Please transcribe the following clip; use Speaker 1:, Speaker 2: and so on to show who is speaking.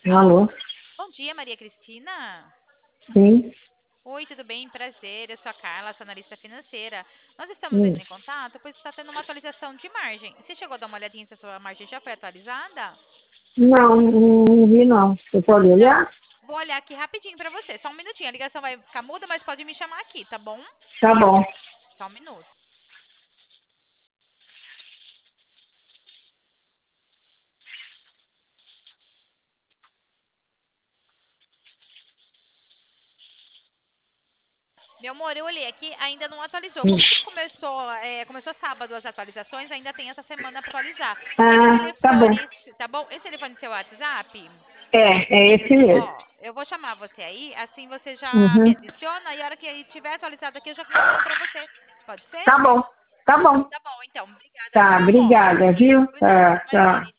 Speaker 1: Alô?
Speaker 2: Bom dia, Maria Cristina.
Speaker 1: Sim.
Speaker 2: Oi, tudo bem? Prazer, eu sou a Carla, sou analista financeira. Nós estamos
Speaker 1: Hum.
Speaker 2: entrando em contato, pois está tendo uma atualização de margem. Você chegou a dar uma olhadinha se a sua margem já foi atualizada?
Speaker 1: Não, não vi não. Você pode
Speaker 2: Não.
Speaker 1: olhar?
Speaker 2: Vou olhar aqui rapidinho para você. Só um minutinho, a ligação vai ficar muda, mas pode me chamar aqui, tá bom?
Speaker 1: Tá bom.
Speaker 2: Só um minuto. Meu amor, eu olhei aqui, ainda não atualizou.
Speaker 1: Hum.
Speaker 2: Como começou sábado as atualizações, ainda tem essa semana para atualizar. Esse
Speaker 1: Ah, tá bom.
Speaker 2: telefone, tá bom? Esse telefone é seu WhatsApp?
Speaker 1: É esse mesmo.
Speaker 2: Ó, eu vou chamar você aí, assim você já me
Speaker 1: Uhum.
Speaker 2: adiciona e a hora que estiver atualizado aqui eu já respondo pra você. Pode ser?
Speaker 1: Tá bom. Tá bom.
Speaker 2: Tá bom, então. Obrigada,
Speaker 1: Tá,
Speaker 2: viu, amor?
Speaker 1: obrigada, viu?
Speaker 2: Por nada,
Speaker 1: Tá, tchau.
Speaker 2: imagine.